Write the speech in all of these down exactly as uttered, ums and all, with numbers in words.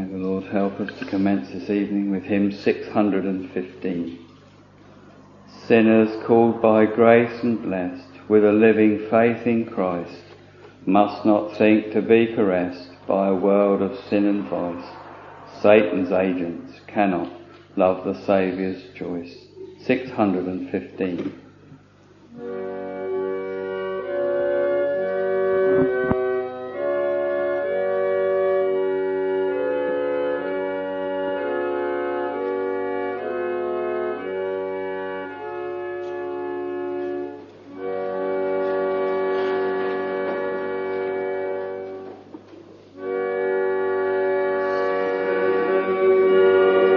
the Lord help us to commence this evening with hymn six hundred fifteen. Sinners called by grace and blessed with a living faith in Christ must not think to be caressed by a world of sin and vice. Satan's agents cannot love the Saviour's choice. six hundred fifteen.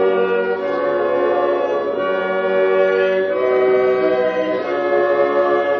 Thank you.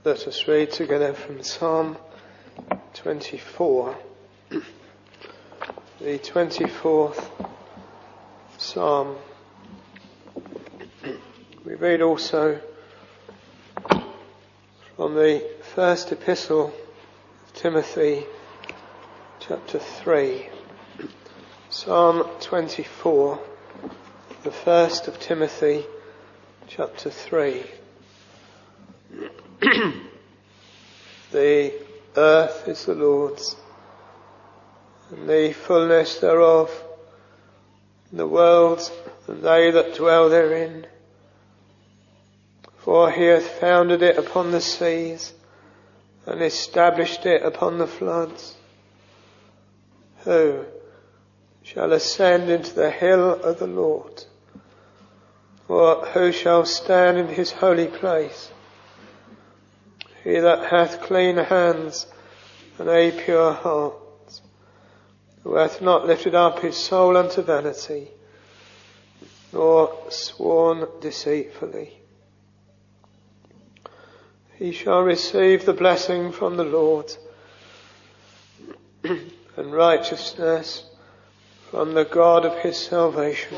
Let us read together from Psalm twenty-four, the twenty-fourth Psalm. We read also from the first epistle of Timothy, chapter three. Psalm twenty-four, the first of Timothy, chapter three. The earth is the Lord's, and the fullness thereof, the world and they that dwell therein. For he hath founded it upon the seas, and established it upon the floods. Who shall ascend into the hill of the Lord? Or who shall stand in his holy place? He that hath clean hands and a pure heart, who hath not lifted up his soul unto vanity, nor sworn deceitfully. He shall receive the blessing from the Lord, and righteousness from the God of his salvation.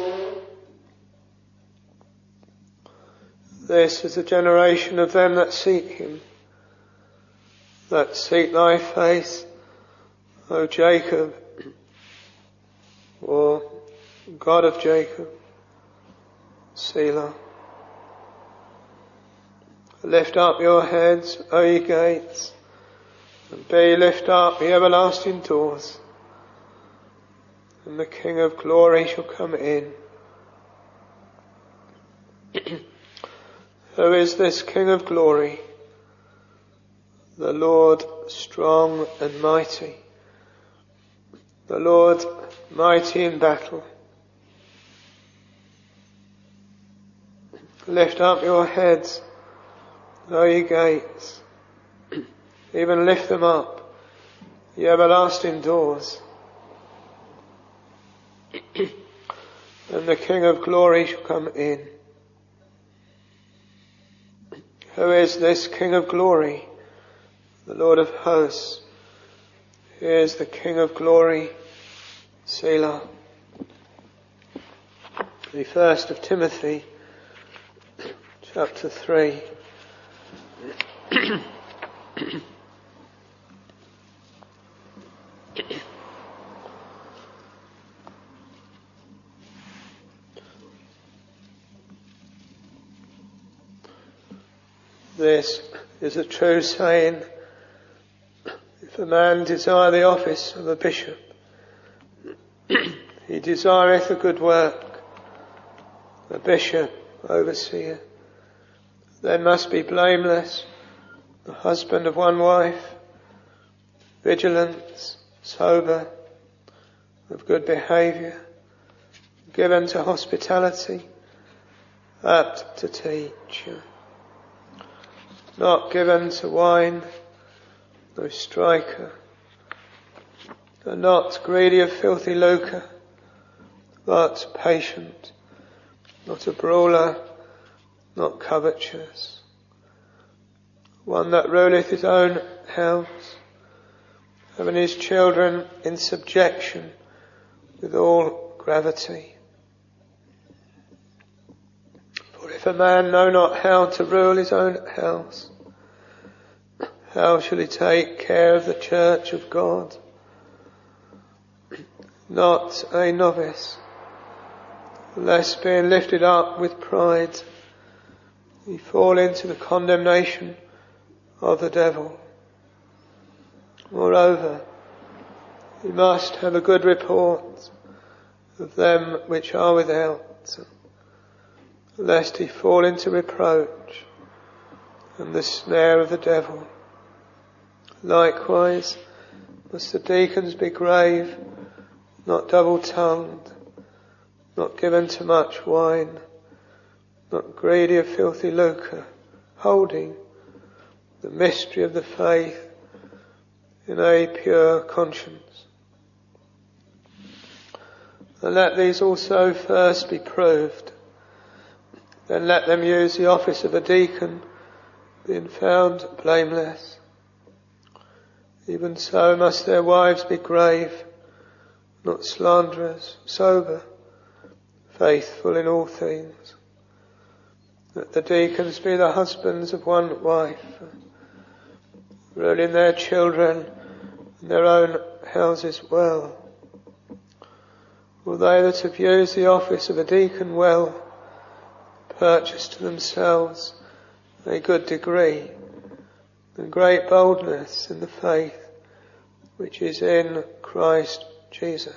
This is the generation of them that seek him, that seek thy face, O Jacob, or God of Jacob, Selah. Lift up your heads, O ye gates, and be lift up, ye everlasting doors, and the King of glory shall come in. Who is this King of glory? The Lord strong and mighty, the Lord mighty in battle. Lift up your heads, O ye gates, even lift them up, ye everlasting doors, and the King of glory shall come in. Who is this King of glory? The Lord of hosts. He is the King of glory, Selah. The first of Timothy, chapter three. This is a true saying. If a man desire the office of a bishop, he desireth a good work. A bishop, overseer, then must be blameless, the husband of one wife, vigilant, sober, of good behaviour, given to hospitality, apt to teach, not given to wine, no striker, and not greedy of filthy lucre, but patient, not a brawler, not covetous, one that ruleth his own house, having his children in subjection with all gravity. For if a man know not how to rule his own house, how shall he take care of the church of God? Not a novice, lest being lifted up with pride, he fall into the condemnation of the devil. Moreover, he must have a good report of them which are without, lest he fall into reproach and the snare of the devil. Likewise must the deacons be grave, not double-tongued, not given to much wine, not greedy of filthy lucre, holding the mystery of the faith in a pure conscience. And let these also first be proved, then let them use the office of a deacon being found blameless. Even so must their wives be grave, not slanderers, sober, faithful in all things. Let the deacons be the husbands of one wife, ruling their children and their own houses well. For they that have used the office of a deacon well, purchase to themselves a good degree and great boldness in the faith which is in Christ Jesus.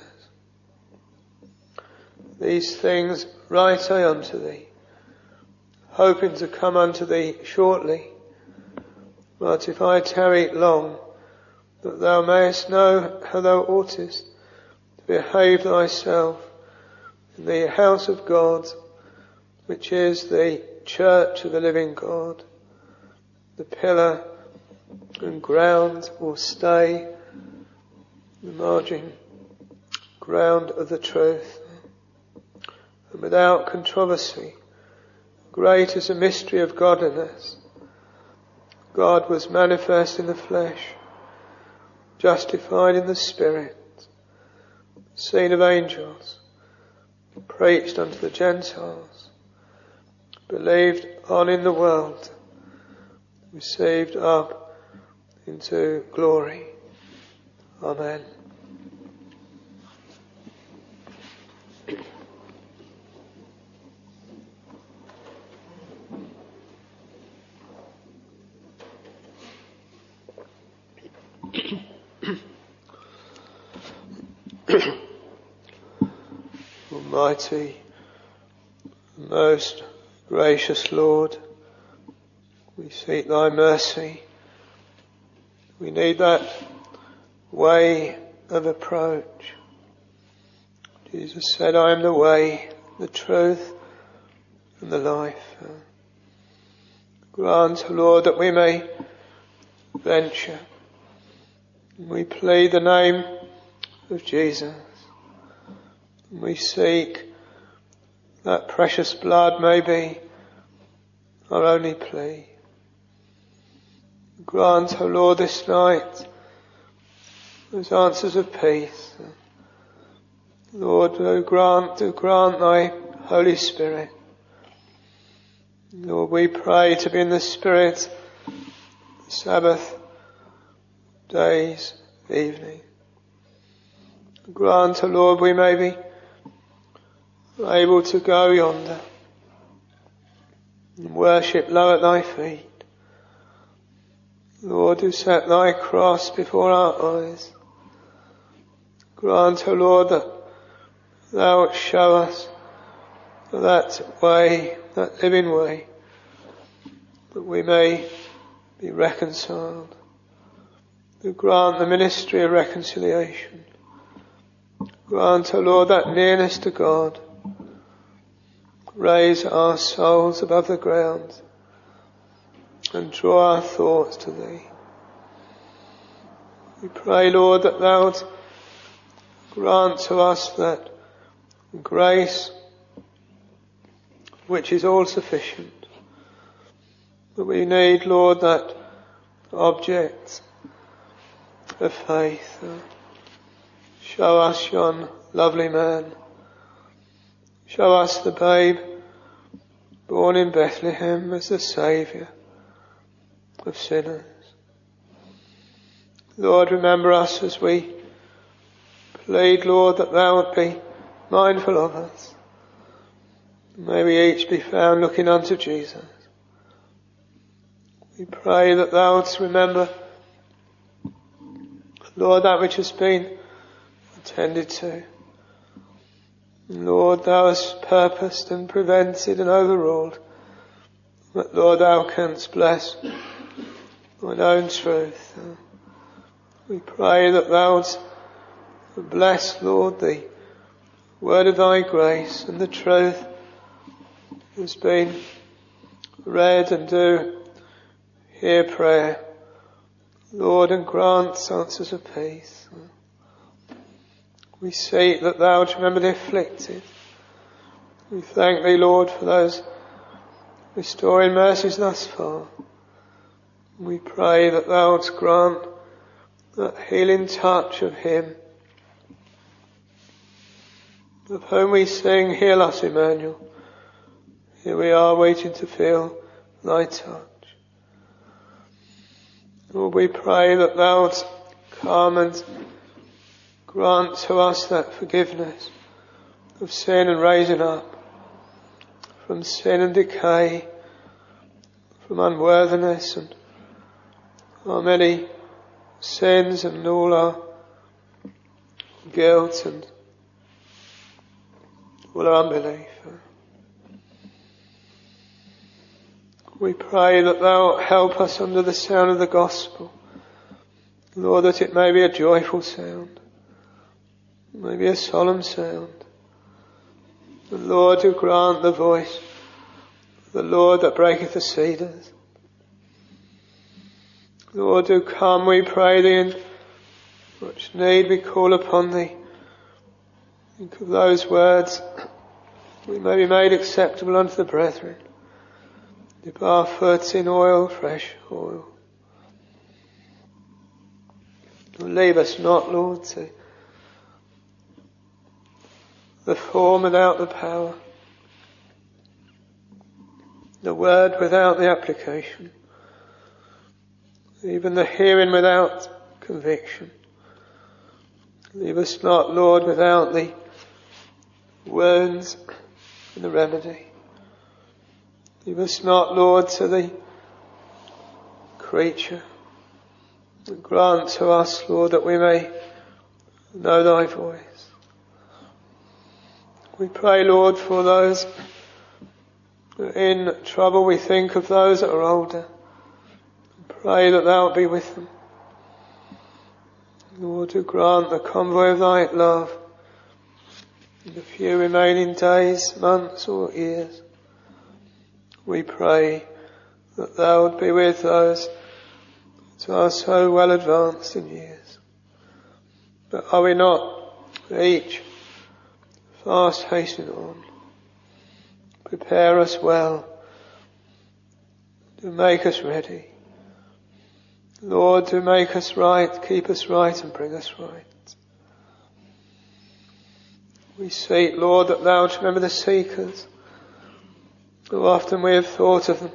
These things write I unto thee, hoping to come unto thee shortly. But if I tarry long, that thou mayest know how thou oughtest to behave thyself in the house of God, which is the church of the living God, the pillar and ground or stay, the margin ground of the truth. And without controversy, great is the mystery of godliness. God was manifest in the flesh, justified in the spirit, seen of angels, preached unto the Gentiles, believed on in the world, received up into glory. Amen. Almighty, most gracious Lord, we seek thy mercy. We need that way of approach. Jesus said, I am the way, the truth, and the life. Grant, Lord, that we may venture. We plead the name of Jesus. We seek that precious blood may be our only plea. Grant, O Lord, this night those answers of peace. Lord, do grant, do grant thy Holy Spirit. Lord, we pray to be in the Spirit, the Sabbath days, evening. Grant, O Lord, we may be able to go yonder and worship low at thy feet. Lord, who set thy cross before our eyes. Grant, O Lord, that thou wilt show us that way, that living way, that we may be reconciled. To grant the ministry of reconciliation. Grant, O Lord, that nearness to God. Raise our souls above the ground and draw our thoughts to thee. We pray, Lord, that thou wilt grant to us that grace which is all sufficient. But we need, Lord, that object of faith. Show us yon lovely man. Show us the babe born in Bethlehem as the Saviour of sinners. Lord, remember us as we plead, Lord, that thou wilt be mindful of us. May we each be found looking unto Jesus. We pray that thou wouldst remember, Lord, that which has been attended to. Lord, thou hast purposed and prevented and overruled that, Lord, thou canst bless thine own truth. We pray that thou wouldst bless, Lord, the word of thy grace and the truth has been read, and do hear prayer, Lord, and grant answers of peace. We seek that thou would remember the afflicted. We thank thee, Lord, for those restoring mercies thus far. We pray that thou wouldst grant that healing touch of him of whom we sing, heal us, Emmanuel. Here we are waiting to feel thy touch. Lord, we pray that thou wouldst come and grant to us that forgiveness of sin and raising up from sin and decay, from unworthiness and our many sins and all our guilt and all our unbelief. We pray that thou help us under the sound of the gospel, Lord, that it may be a joyful sound, it may be a solemn sound. The Lord who grant the voice, the Lord that breaketh the cedars. Lord, do come, we pray thee, in much need we call upon thee. Think of those words, we may be made acceptable unto the brethren. Dip our foot in oil, fresh oil. Leave us not, Lord, to the form without the power, the word without the application, even the hearing without conviction. Leave us not, Lord, without the wounds and the remedy. Leave us not, Lord, to the creature. And grant to us, Lord, that we may know thy voice. We pray, Lord, for those who are in trouble. We think of those that are older. Pray that thou wilt be with them. Lord, to grant the convoy of thy love in the few remaining days, months or years. We pray that thou wilt be with those who are so well advanced in years. But are we not each fast hastening on? Prepare us well to make us ready. Lord, to make us right, keep us right and bring us right. We seek, Lord, that thou wilt remember the seekers. How often we have thought of them.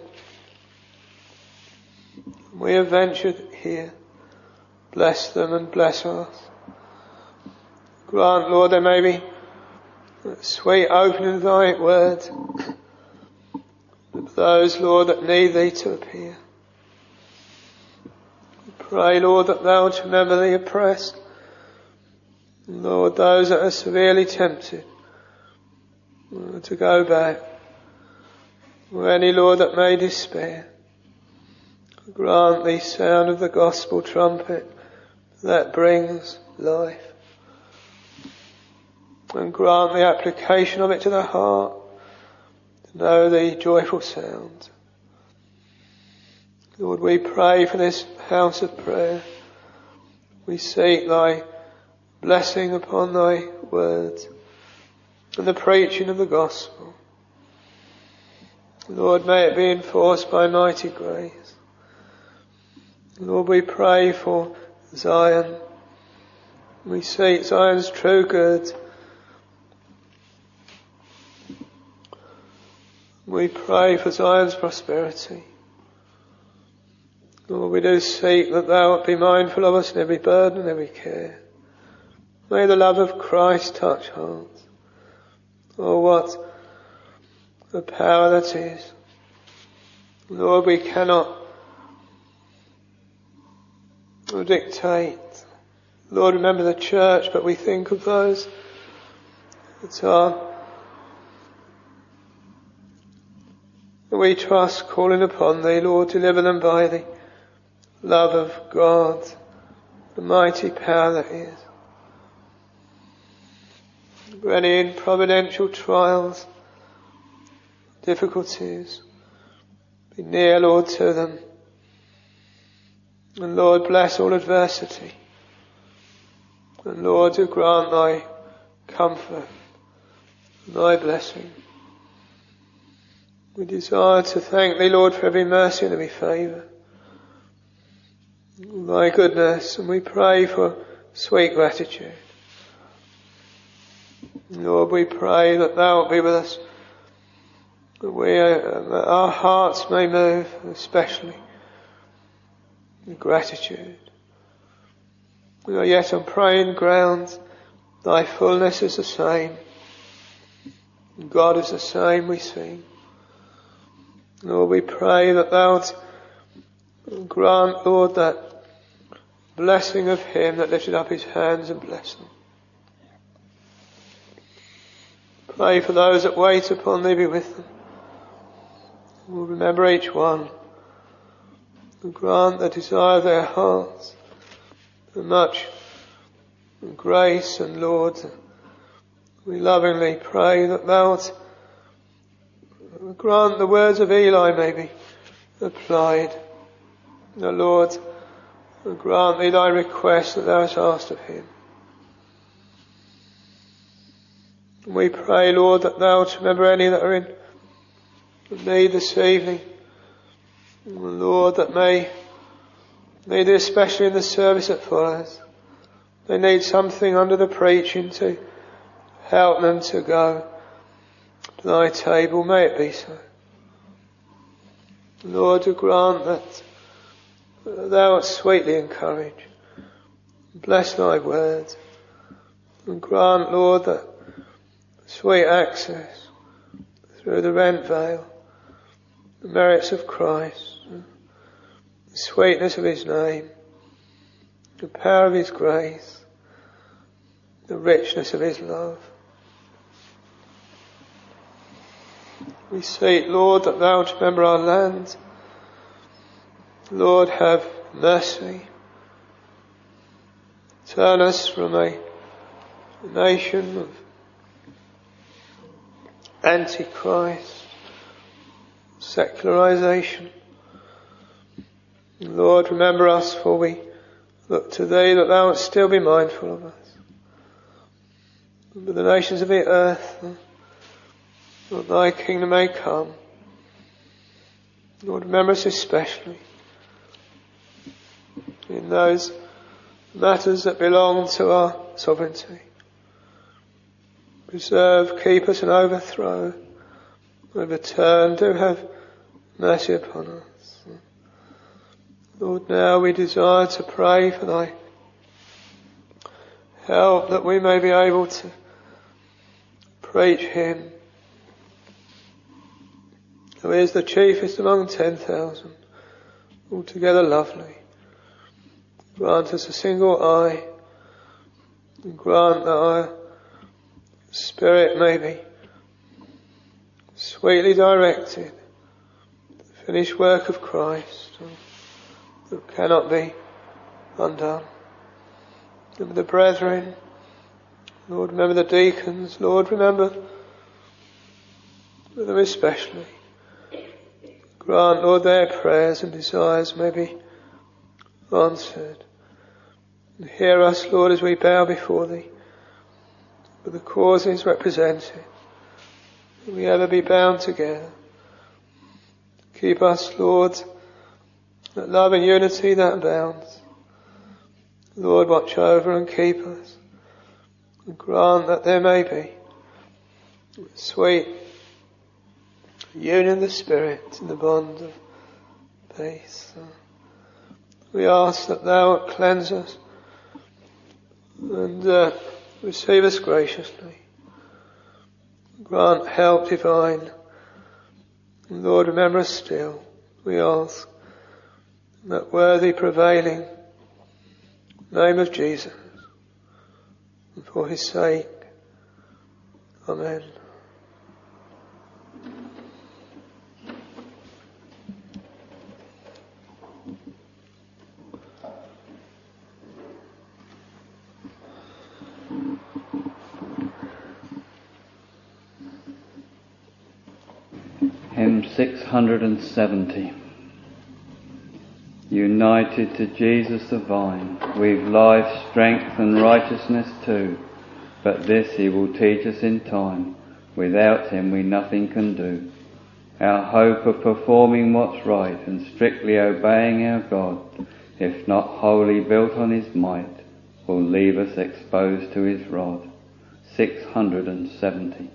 We have ventured here. Bless them and bless us. Grant, Lord, there may be a sweet opening of thy word. Those, Lord, that need thee to appear. Pray, Lord, that thou wilt remember the oppressed. Lord, those that are severely tempted to go back. Or any, Lord, that may despair. Grant the sound of the gospel trumpet that brings life. And grant the application of it to the heart, to know the joyful sound. Lord, we pray for this house of prayer. We seek thy blessing upon thy words and the preaching of the gospel. Lord, may it be enforced by mighty grace. Lord, we pray for Zion. We seek Zion's true good. We pray for Zion's prosperity. Lord, we do seek that thou wilt be mindful of us in every burden and every care. May the love of Christ touch hearts. Oh, what the power that is. Lord, we cannot dictate. Lord, remember the church, but we think of those that are, that we trust, calling upon thee. Lord, deliver them by the love of God, the mighty power that is. For any providential trials, difficulties, be near, Lord, to them. And Lord, bless all adversity. And Lord, to grant thy comfort and thy blessing. We desire to thank thee, Lord, for every mercy and every favour. thy goodness, and we pray for sweet gratitude. Lord, we pray that thou wilt be with us, that we, uh, that our hearts may move, especially in gratitude. We are yet on praying ground. Thy fullness is the same. God is the same, we sing. Lord, we pray that thou wilt grant, Lord, that blessing of him that lifted up his hands and blessed them. Pray for those that wait upon thee, be with them. Lord, remember each one, and grant the desire of their hearts, and much grace. And Lord, we lovingly pray that thou wilt grant the words of Eli may be applied. The Lord, grant thee thy request that thou hast asked of him. We pray, Lord, that thou wilt remember any that are in need this evening. Lord, that may need it especially in the service that follows. They need something under the preaching to help them to go to thy table. May it be so. Lord, to grant that thou wilt sweetly encourage. Bless thy words. And grant, Lord, that sweet access through the rent veil, the merits of Christ, the sweetness of his name, the power of his grace, the richness of his love. We seek, Lord, that thou wilt remember our land. Lord, have mercy. Turn us from a nation of Antichrist, secularization. Lord, remember us, for we look to thee that thou wilt still be mindful of us. Remember the nations of the earth, that thy kingdom may come. Lord, remember us especially in those matters that belong to our sovereignty. Preserve, keep us, and overthrow, overturn, do have mercy upon us. Lord, now we desire to pray for thy help, that we may be able to preach him who is the chiefest among ten thousand, altogether lovely. Grant us a single eye, and grant that our spirit may be sweetly directed to the finished work of Christ that cannot be undone. Remember the brethren, Lord, remember the deacons, Lord, remember them especially. Grant, Lord, their prayers and desires may be answered. And hear us, Lord, as we bow before thee for the causes represented. May we ever be bound together. Keep us, Lord, that love and unity that abounds. Lord, watch over and keep us, and grant that there may be sweet union of the Spirit in the bond of peace. We ask that thou wilt cleanse us and uh, receive us graciously. Grant help divine. And Lord, remember us still, we ask, in that worthy prevailing name of Jesus, and for his sake. Amen. Hymn six hundred seventy. United to Jesus the vine, we've life, strength and righteousness too, but this he will teach us in time. Without him we nothing can do. Our hope of performing what's right and strictly obeying our God if not wholly built on his might, will leave us exposed to his rod. six hundred seventy.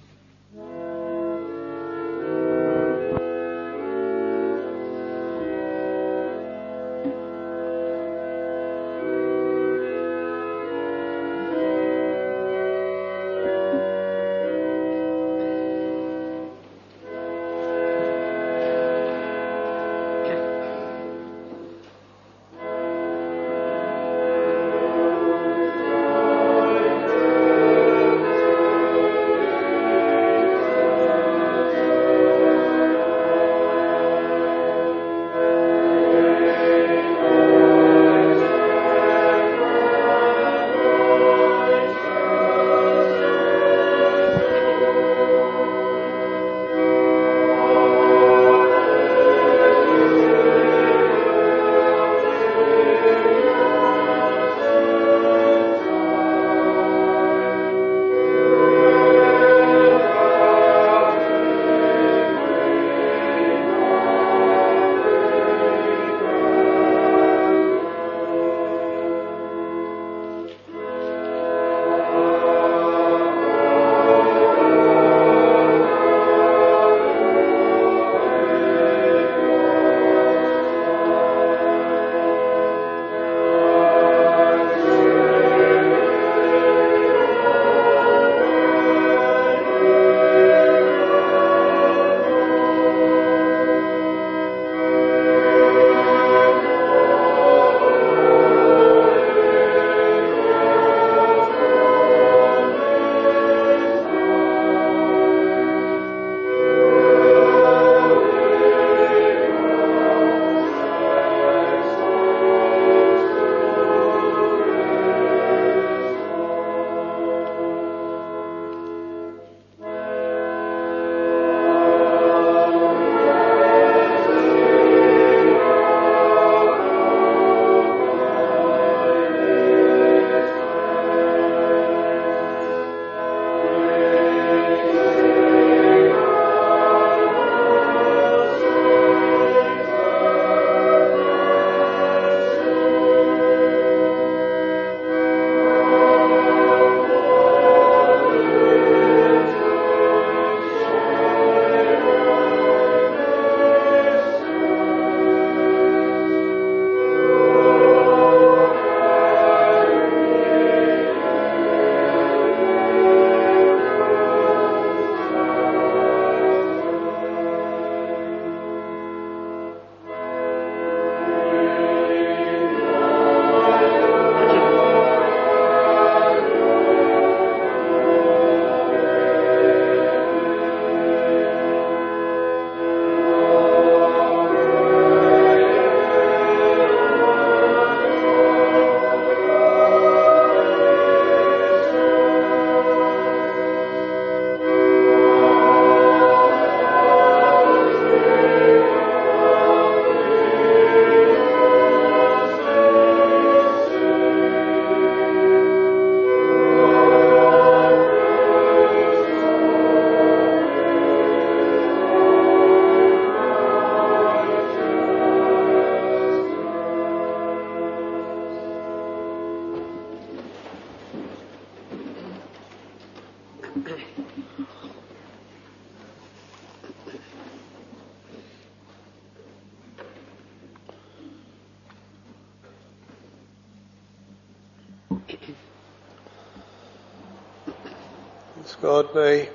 As God may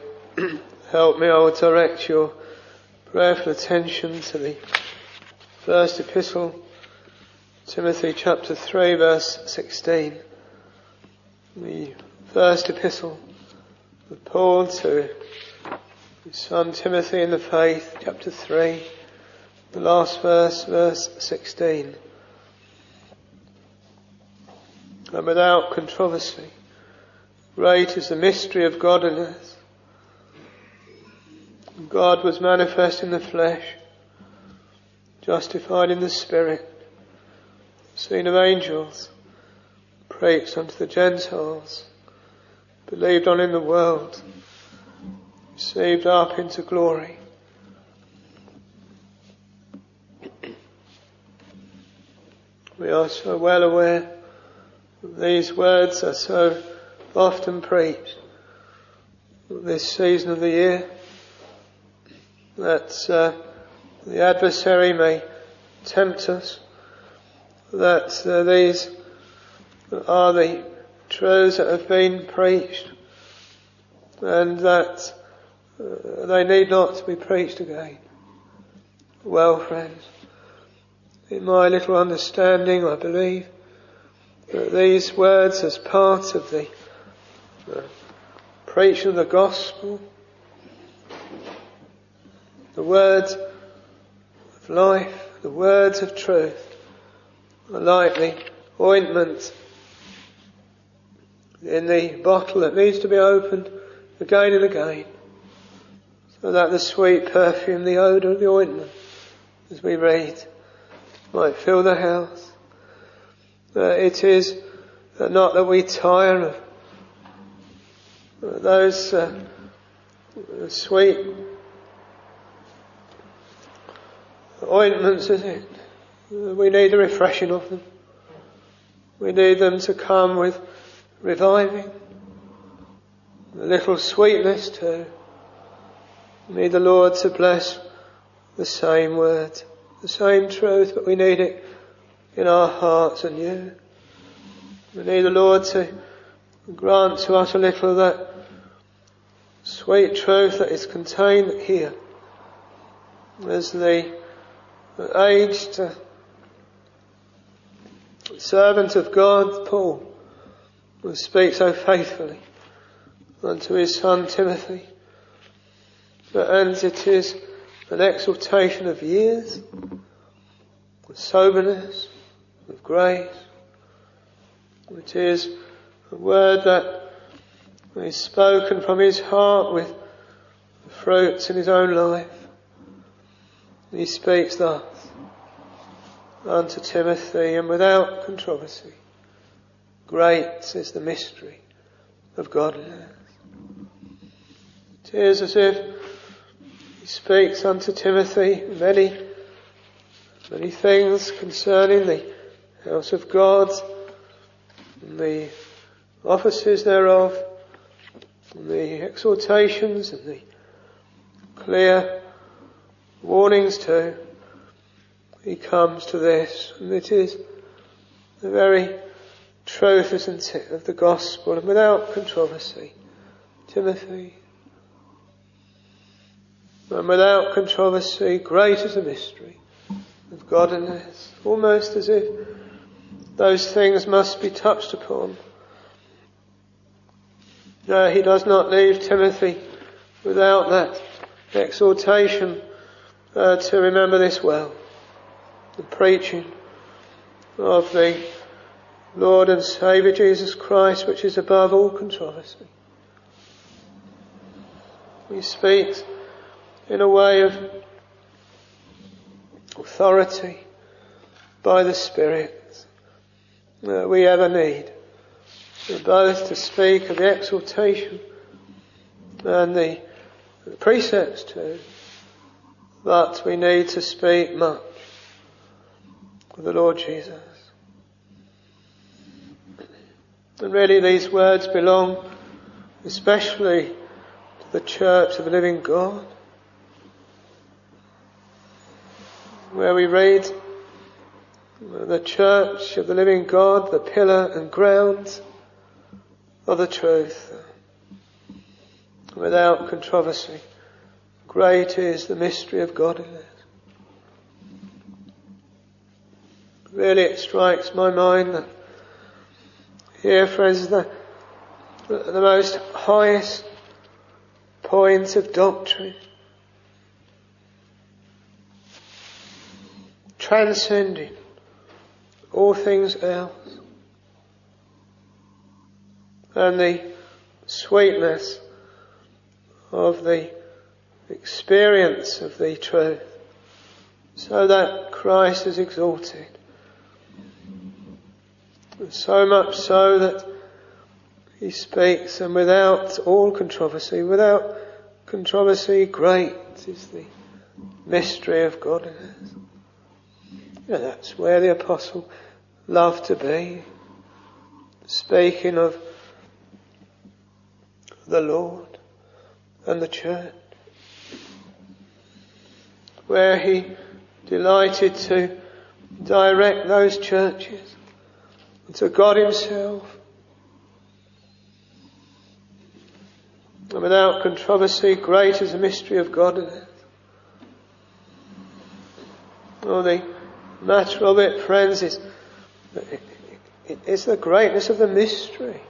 help me, I will direct your prayerful attention to the first epistle, Timothy chapter three, verse sixteen. The first epistle of Paul to his son Timothy in the faith, chapter three, the last verse, verse sixteen. And without controversy, great is the mystery of godliness. God was manifest in the flesh, justified in the spirit, seen of angels, preached unto the Gentiles, believed on in the world, received up into glory. We are so well aware that these words are so often preached this season of the year, that uh, the adversary may tempt us, that uh, these are the truths that have been preached, and that uh, they need not be preached again. Well, friends, in my little understanding, I believe that these words, as part of the uh, preaching of the gospel, the words of life, the words of truth, are like the ointment in the bottle that needs to be opened again and again, so that the sweet perfume, the odour of the ointment, as we read, might fill the house. Uh, it is uh, not that we tire of uh, those uh, sweet ointments, is it? Uh, we need a refreshing of them. We need them to come with reviving, a little sweetness too. We need the Lord to bless the same word, the same truth, but we need it in our hearts anew. We need the Lord to grant to us a little of that sweet truth that is contained here, as the aged uh, servant of God, Paul, will speak so faithfully unto his son Timothy. And it is an exhortation of years, of soberness, of grace. It is a word that is spoken from his heart with fruits in his own life. He speaks thus unto Timothy, and without controversy. Great is the mystery of godliness. It is as if he speaks unto Timothy many, many things concerning the house of God, and the offices thereof, and the exhortations and the clear warnings too. He comes to this, and it is the very truth, isn't it, of the gospel, and without controversy. Timothy, and without controversy, great is the mystery of godliness. Almost as if those things must be touched upon. No, he does not leave Timothy without that exhortation uh, to remember this well. The preaching of the Lord and Saviour Jesus Christ, which is above all controversy. He speaks in a way of authority by the Spirit that we ever need, both to speak of the exhortation and the precepts too, but we need to speak much of the Lord Jesus. And really these words belong especially to the church of the living God, where we read, the church of the living God, the pillar and ground of the truth. Without controversy, great is the mystery of godliness. Really it strikes my mind that here, friends, the, the most highest point of doctrine, transcending all things else, and the sweetness of the experience of the truth, so that Christ is exalted. And so much so that he speaks, and without all controversy, without controversy, great is the mystery of godliness. Yeah, that's where the apostle love to be, speaking of the Lord and the church, where he delighted to direct those churches to God himself. And without controversy, great is the mystery of godliness. Oh, the matter of it, friends, is it's the greatness of the mystery.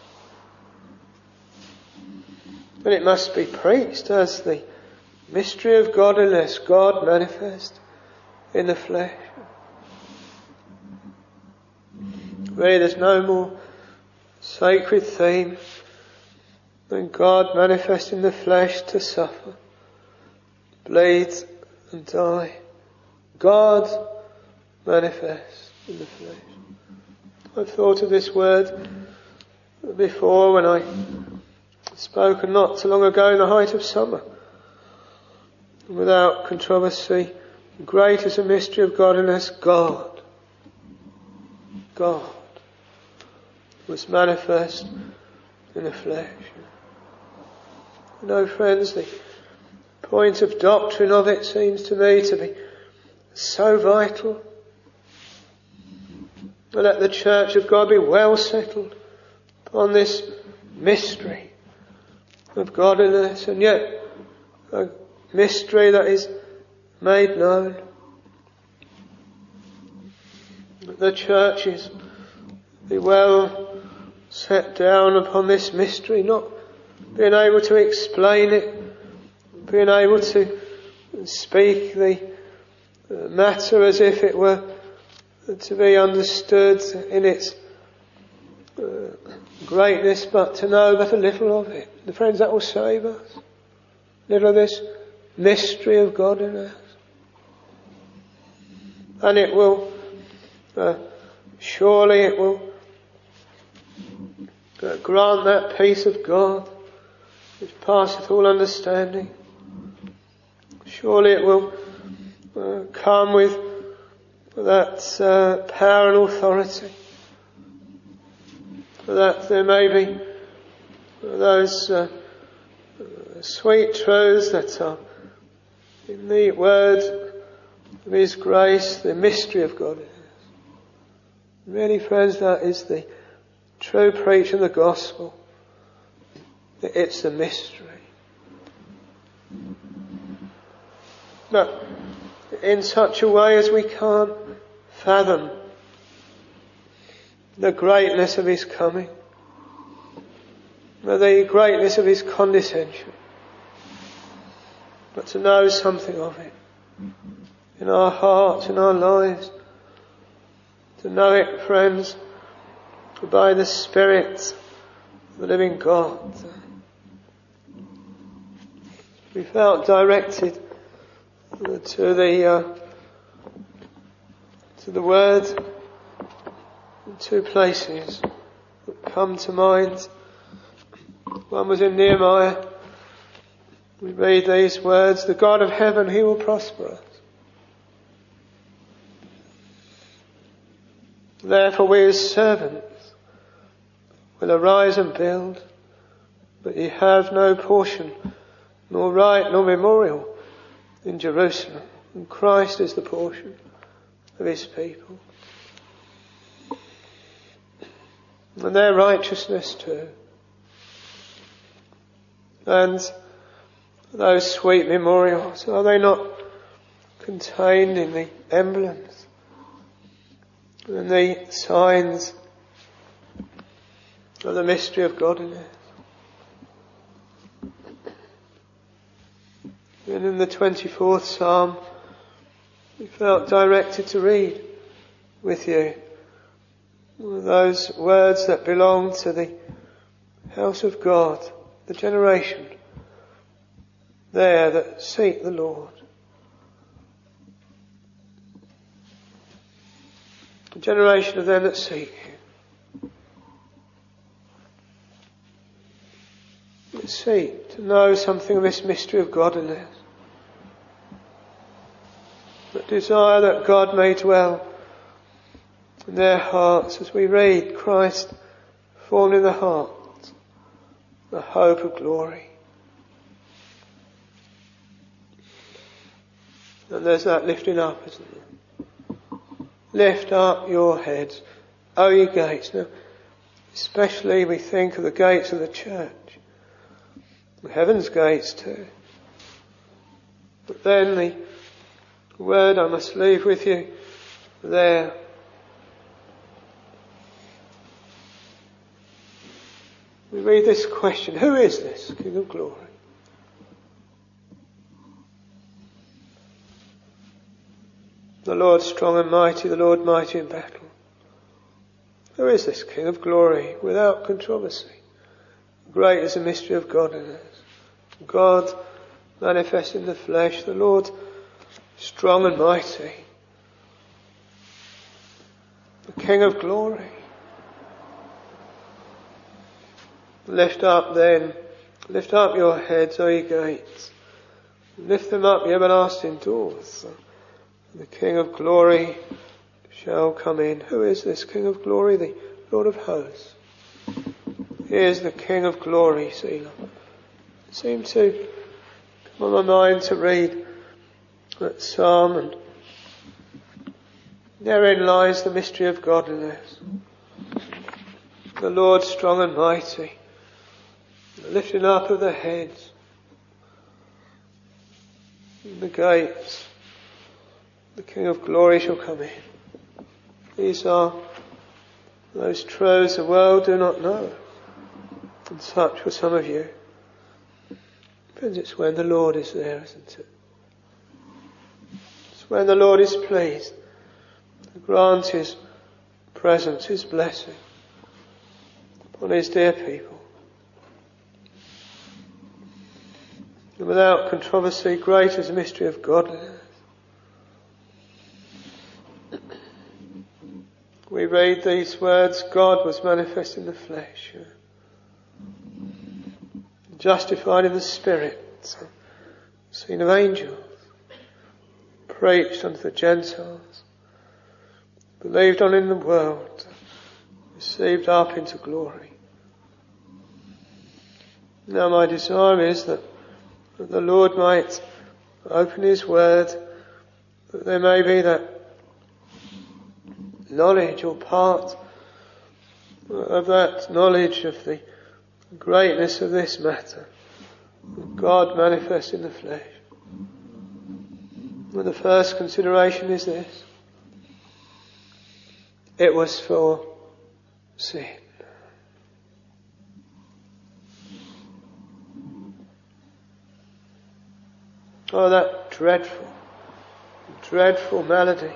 And it must be preached as the mystery of godliness, God manifest in the flesh. Really, there's no more sacred theme than God manifest in the flesh to suffer, bleed and die. God manifest in the flesh. I've thought of this word before when I spoke not so long ago in the height of summer. Without controversy, great is the mystery of godliness. God, God was manifest in the flesh. You know, friends, the point of doctrine of it seems to me to be so vital. And let the church of God be well settled upon this mystery of godliness, and yet a mystery that is made known. The churches be well set down upon this mystery, not being able to explain it, being able to speak the matter as if it were to be understood in its uh, greatness, but to know but a little of it. The friends, that will save us. Little of this mystery of godliness. And it will, uh, surely it will uh, grant that peace of God which passeth all understanding. Surely it will uh, come with that uh, power and authority, that there may be those uh, sweet truths that are in the word of His grace, the mystery of godliness. Really, friends, that is the true preaching of the gospel. It's the mystery. But in such a way as we can't fathom the greatness of His coming, the greatness of His condescension, but to know something of it in our hearts, in our lives, to know it, friends, by the Spirit of the living God. We felt directed to the uh, to the word in two places that come to mind. One was in Nehemiah. We read these words: "The God of heaven, He will prosper us. Therefore we as servants will arise and build, but ye have no portion, nor right, nor memorial in Jerusalem. And Christ is the portion of His people." And their righteousness too. And those sweet memorials, are they not contained in the emblems and the signs of the mystery of godliness? And in the twenty-fourth Psalm, we felt directed to read with you those words that belong to the house of God, the generation there that seek the Lord. The generation of them that seek Him. That seek to know something of this mystery of godliness. That desire that God may dwell in their hearts as we read Christ formed in the heart, the hope of glory. And there's that lifting up, isn't there? Lift up your heads, O ye gates. Now, especially we think of the gates of the church, the heaven's gates too. But then the word I must leave with you there. We read this question, who is this King of Glory? The Lord strong and mighty, the Lord mighty in battle. Who is this King of Glory? Without controversy. Great is the mystery of godliness. God manifest in the flesh, the Lord strong and mighty. The King of Glory. Lift up then, lift up your heads, O ye gates. Lift them up, ye everlasting doors. The King of Glory shall come in. Who is this King of Glory? The Lord of hosts. He is the King of Glory, Selah. It seemed to come on my mind to read that psalm, and therein lies the mystery of godliness. The Lord strong and mighty, the lifting up of the heads, the gates, the King of Glory shall come in. These are those truths the world do not know, and such for some of you. Friends, it's when the Lord is there, isn't it? It's when the Lord is pleased to grant His presence, His blessing upon His dear people. And without controversy, great is the mystery of godliness. We read these words, God was manifest in the flesh, justified in the Spirit, seen of angels, preached unto the Gentiles, believed on in the world, received up into glory. Now my desire is that, that the Lord might open His word, that there may be that knowledge or part of that knowledge of the greatness of this matter, God manifest in the flesh. And the first consideration is this: it was for sin. Oh, that dreadful, dreadful malady.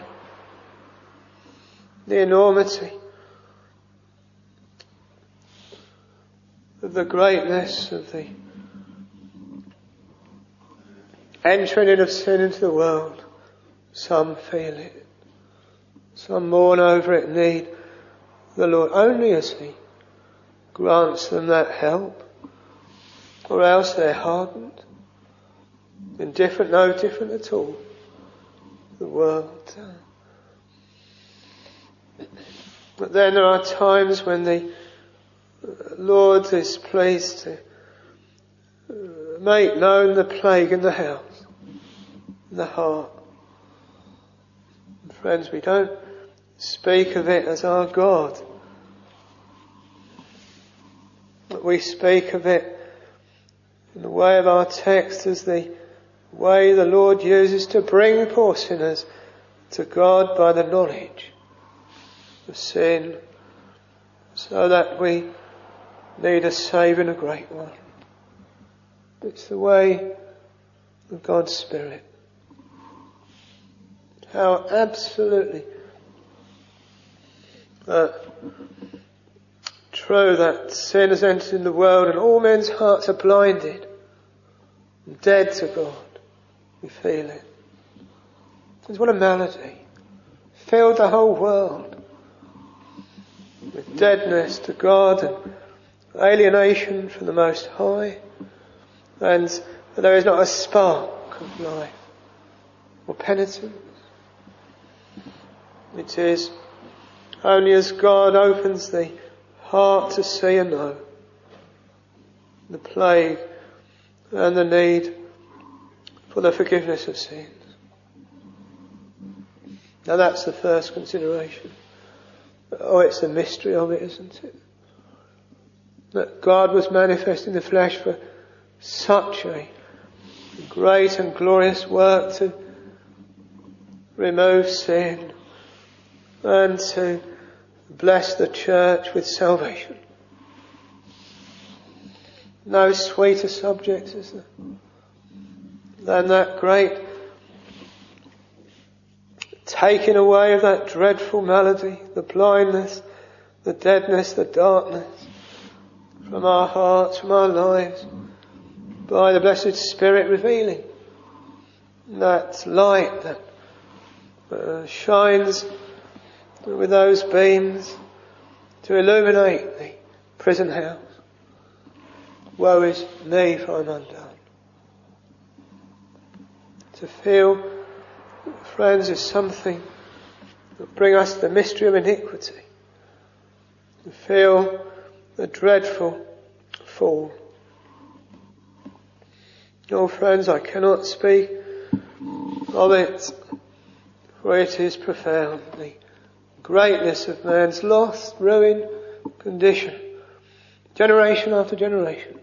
The enormity of the greatness of the entering in of sin into the world. Some feel it, some mourn over it, need the Lord only as He grants them that help, or else they're hardened, indifferent, no different at all, the world. But then there are times when the Lord is pleased to make known the plague in the house, in the heart. And friends, we don't speak of it as our God, but we speak of it in the way of our text as the way the Lord uses to bring poor sinners to God by the knowledge of sin, so that we need a Saviour and a great one. It's the way of God's Spirit. How absolutely uh, true that sin has entered in the world and all men's hearts are blinded and dead to God. We feel it. It's what a malady. Filled the whole world with deadness to God and alienation from the Most High, and there is not a spark of life or penitence. It is Only as God opens the heart to see and know the plague and the need for the forgiveness of sins. Now that's the first consideration. Oh, it's the mystery of it, isn't it? That God was manifest in the flesh for such a great and glorious work to remove sin and to bless the church with salvation. No sweeter subject, is there, than that great taking away of that dreadful malady, the blindness, the deadness, the darkness from our hearts, from our lives, by the blessed Spirit revealing that light that uh, shines with those beams to illuminate the prison house. Woe is me, for I'm undone. To feel, friends, is something that bring us the mystery of iniquity. To feel the dreadful fall. Oh, friends, I cannot speak of it, for it is profound. The greatness of man's lost, ruined condition, generation after generation,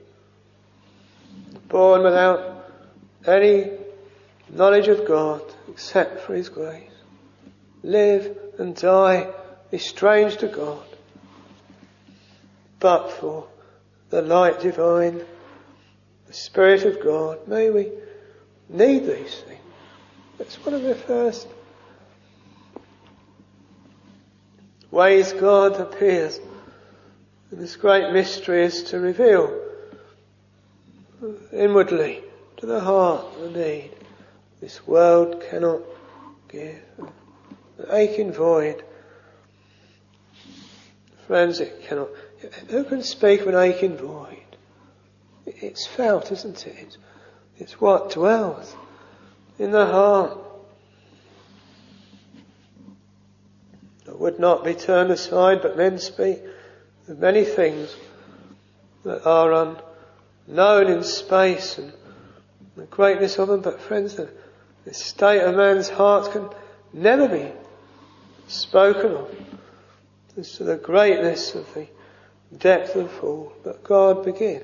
born without any knowledge of God except for His grace, live and die estranged to God, but for the light divine, the Spirit of God. May we need these things. That's one of the first ways God appears in this great mystery, is to reveal inwardly to the heart the need this world cannot give. An aching void. Friends, it cannot. Who can speak of an aching void? It's felt, isn't it? It's what dwells in the heart. It would not be turned aside, but men speak of many things that are unknown in space and the greatness of them. But friends, the, the state of man's heart can never be spoken of as to the greatness of the depth of the fall. But God begins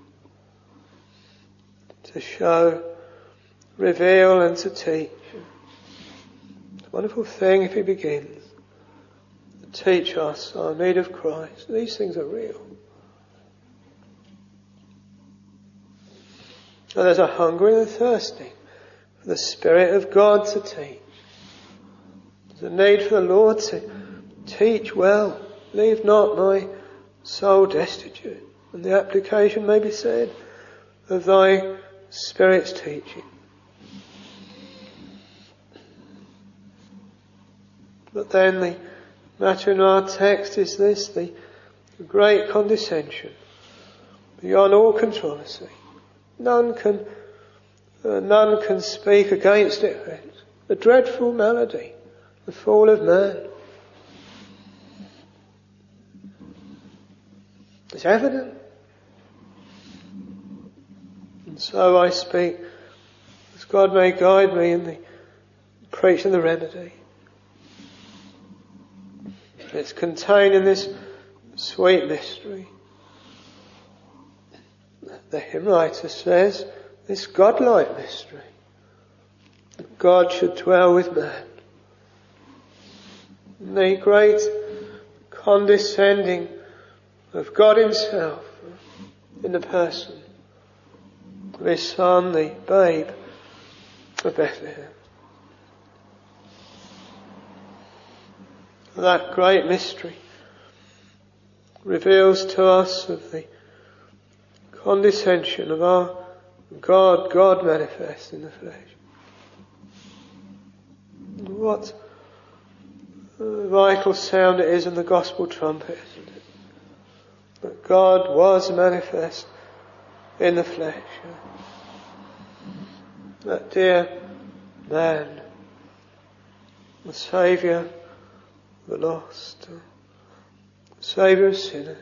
to show, reveal and to teach. It's a wonderful thing if He begins to teach us our need of Christ. These things are real. And there's a hunger and a thirsting for the Spirit of God to teach. There's a need for the Lord to teach well. Leave not my soul destitute. And the application may be said of thy Spirit's teaching. But then the matter in our text is this, the great condescension beyond all controversy. None can, uh, none can speak against it, friends. The dreadful malady, the fall of man. It's evident. And so I speak as God may guide me in the preaching the remedy. It's contained in this sweet mystery. The hymn writer says, this godlike mystery, that God should dwell with man. The great condescending of God Himself in the person of His Son, the babe of Bethlehem. That great mystery reveals to us of the condescension of our God, God manifest in the flesh. What a vital sound it is in the gospel trumpet, isn't it? That God was manifest in the flesh. That dear man, the Saviour the lost, Saviour of sinners.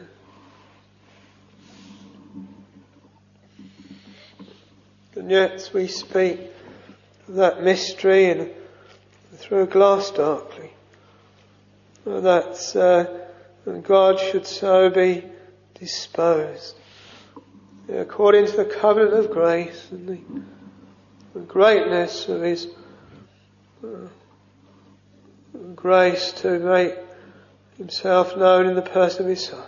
And yet we speak of that mystery and through a glass darkly, that uh, God should so be disposed according to the covenant of grace and the, the greatness of His uh, grace to make Himself known in the person of His Son.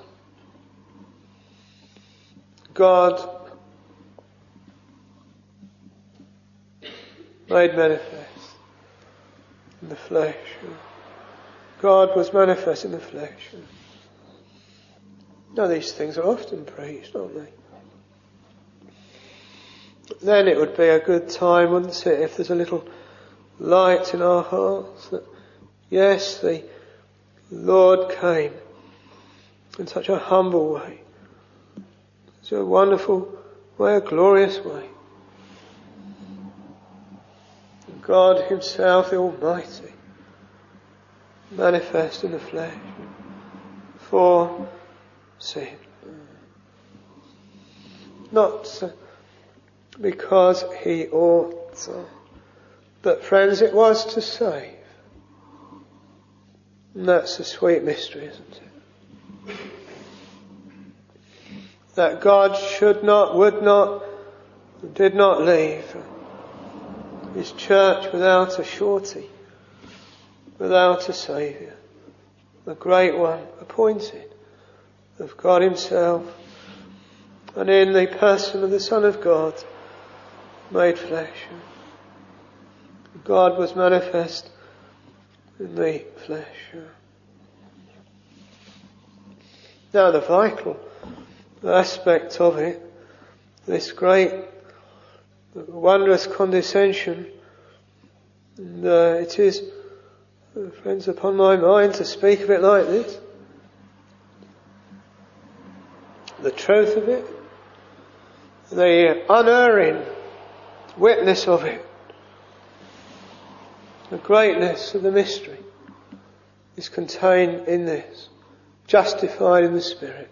God made manifest in the flesh. God was manifest in the flesh. Now these things are often preached, aren't they? Then it would be a good time, wouldn't it, if there's a little light in our hearts that, yes, the Lord came in such a humble way, such a wonderful way, a glorious way. God Himself, the Almighty, manifest in the flesh for sin. Not because He ought, but friends, it was to save. And that's a sweet mystery, isn't it? That God should not, would not, did not leave His church without a surety, without a Saviour, the great one appointed of God Himself, and in the person of the Son of God made flesh. God was manifest in the flesh. Now the vital aspect of it, this great wondrous condescension, and uh, it is, uh, friends, upon my mind to speak of it like this. The truth of it, the unerring witness of it, the greatness of the mystery is contained in this, justified in the Spirit.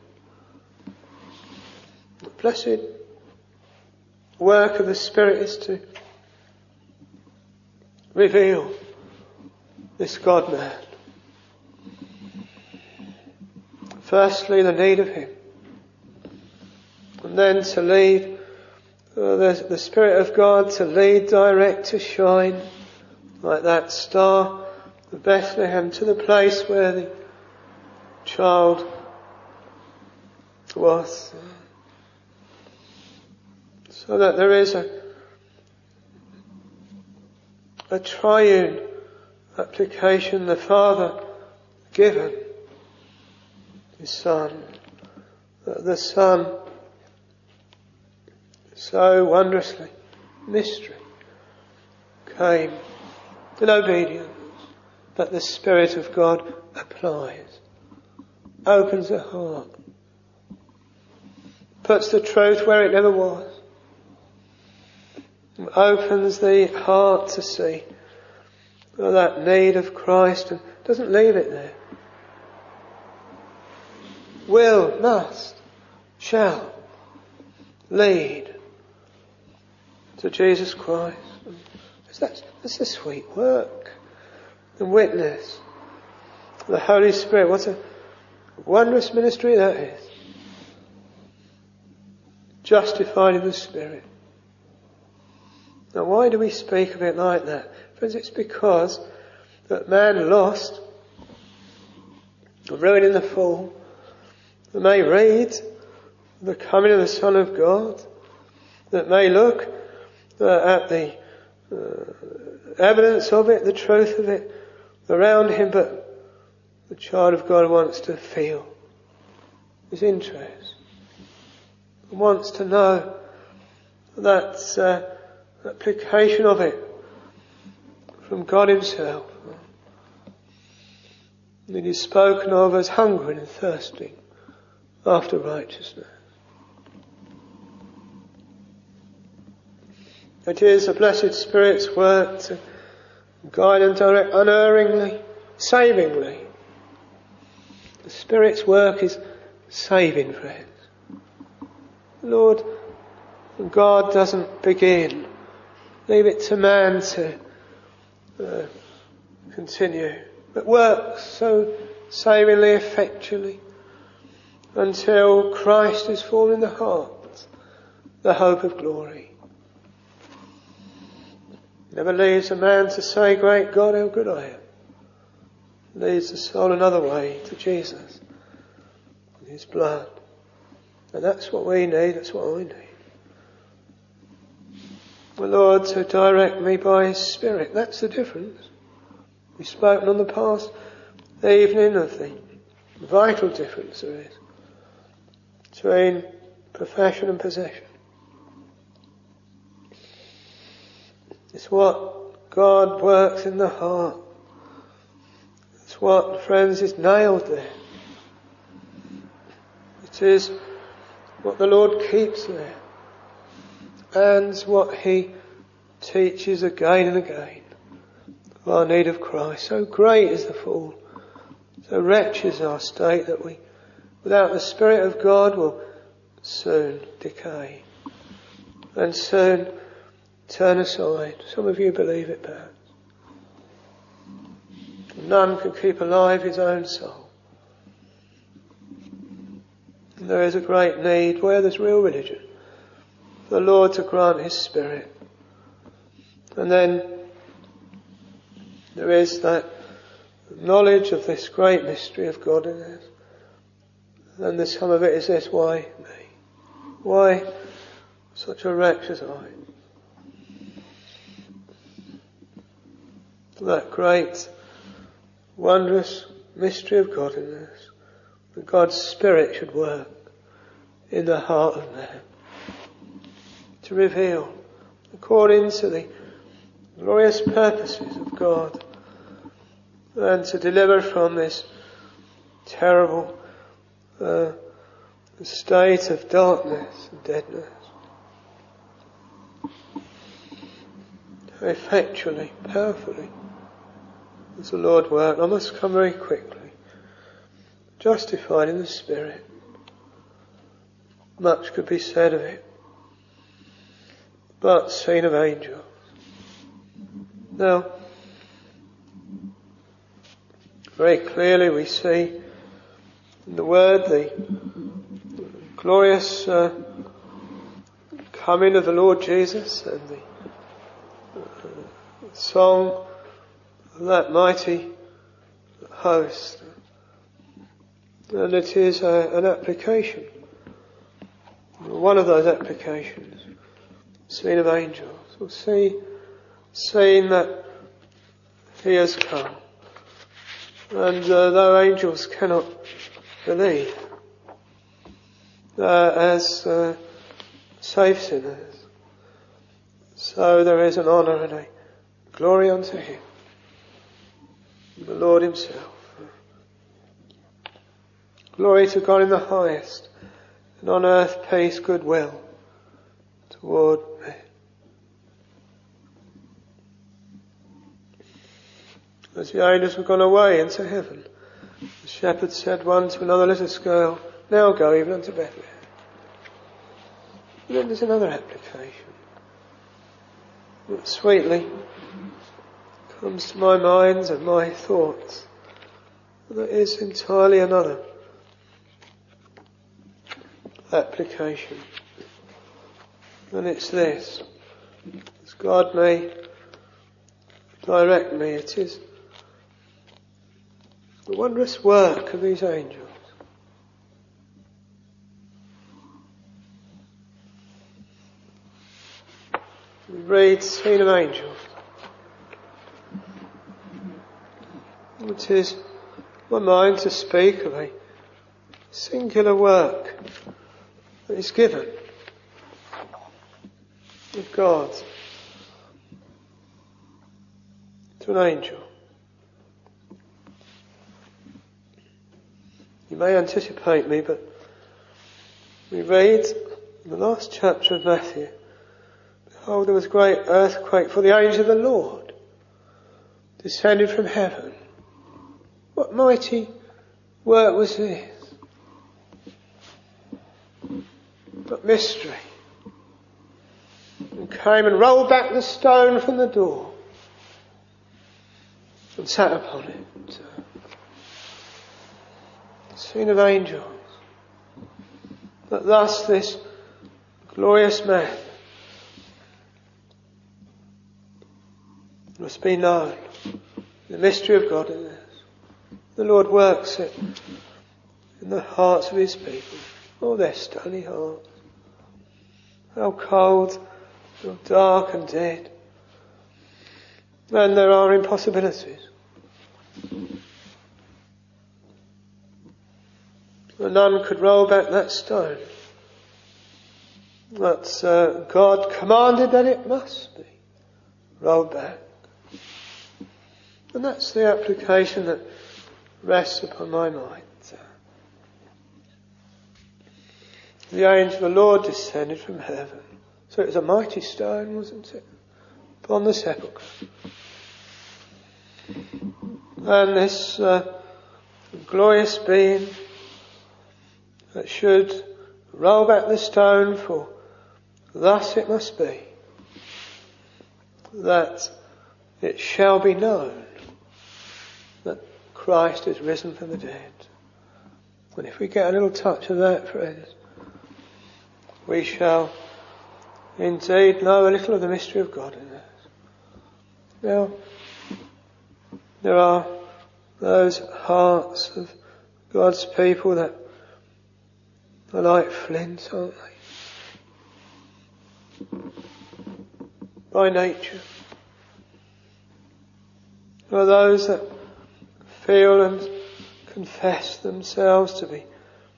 The blessed work of the Spirit is to reveal this God-man. Firstly, the need of Him. And then to lead uh, the, the Spirit of God to lead, direct, to shine like that star of Bethlehem to the place where the child was. So that there is a, a triune application, the Father given His Son, the Son so wondrously, mystery, came in obedience, that the Spirit of God applies, opens the heart, puts the truth where it never was, opens the heart to see that need of Christ and doesn't leave it there. Will, must, shall lead to Jesus Christ. That's, that's a sweet work and witness. The Holy Spirit, what a wondrous ministry that is. Justified in the Spirit. Now why do we speak of it like that? Friends, it's because that man lost, ruined in the fall, that may read the coming of the Son of God, that may look uh, at the uh, evidence of it, the truth of it around him, but the child of God wants to feel his interest, wants to know that uh, application of it from God Himself. It is spoken of as hungering and thirsting after righteousness. It is the blessed Spirit's work to guide and direct unerringly, savingly, Spirit's work is saving, friends. Lord, God doesn't begin. Leave it to man to uh, continue. But works so savingly, effectually, until Christ is formed in the heart, the hope of glory. Never leaves a man to say, great God, how good I am. Leads the soul another way to Jesus and his blood. And that's what we need, that's what I need. The Lord to direct me by his Spirit. That's the difference. We've spoken on the past evening of the vital difference there is between profession and possession. It's what God works in the heart. It's what, friends, is nailed there. It is what the Lord keeps there. And what he teaches again and again of our need of Christ. So great is the fall. So wretched is our state that we, without the Spirit of God, will soon decay. And soon turn aside. Some of you believe it perhaps. None can keep alive his own soul. And there is a great need where there's real religion for the Lord to grant his Spirit. And then there is that knowledge of this great mystery of godliness. And the sum of it is this: why me? Why such a wretch as I? That great, wondrous mystery of godliness, that God's Spirit should work in the heart of man, to reveal, according to the glorious purposes of God, and to deliver from this terrible uh, state of darkness and deadness. Effectually, powerfully, as the Lord work. I must come very quickly. Justified in the Spirit. Much could be said of it, but seen of angels. Now, very clearly we see in the Word the glorious uh, coming of the Lord Jesus and the uh, song of that mighty host. And it is a, an application, one of those applications, seen of angels. We'll see, seeing that he has come. And uh, though angels cannot believe, uh, as uh, safe sinners, so there is an honour and a glory unto him, the Lord himself. Glory to God in the highest, and on earth peace, goodwill toward men. As the angels were gone away into heaven, the shepherd said one to another, let us go, now go even unto Bethlehem. And then there's another application that sweetly comes to my mind and my thoughts. That is entirely another application. And it's this: as God may direct me, it is the wondrous work of these angels. We read Scene of Angels. It is my mind to speak of a singular work that is given of God to an angel. You may anticipate me, but we read in the last chapter of Matthew, behold, there was a great earthquake, for the angel of the Lord descended from heaven. What mighty work was his. But mystery. And came and rolled back the stone from the door and sat upon it. Scene of angels. That thus this glorious man must be known. The mystery of godliness. The Lord works it in the hearts of his people. Oh, their stony hearts. How cold, how dark and dead. And there are impossibilities. And none could roll back that stone. But uh, God commanded that it must be rolled back. And that's the application that rests upon my mind. The angel of the Lord descended from heaven. So it was a mighty stone, wasn't it? Upon the sepulchre. And this uh, glorious being that should roll back the stone, for thus it must be, that it shall be known that Christ is risen from the dead. And if we get a little touch of that, friends, we shall indeed know a little of the mystery of godliness. Now, there are those hearts of God's people that are like flint, aren't they? By nature. There are those that feel and confess themselves to be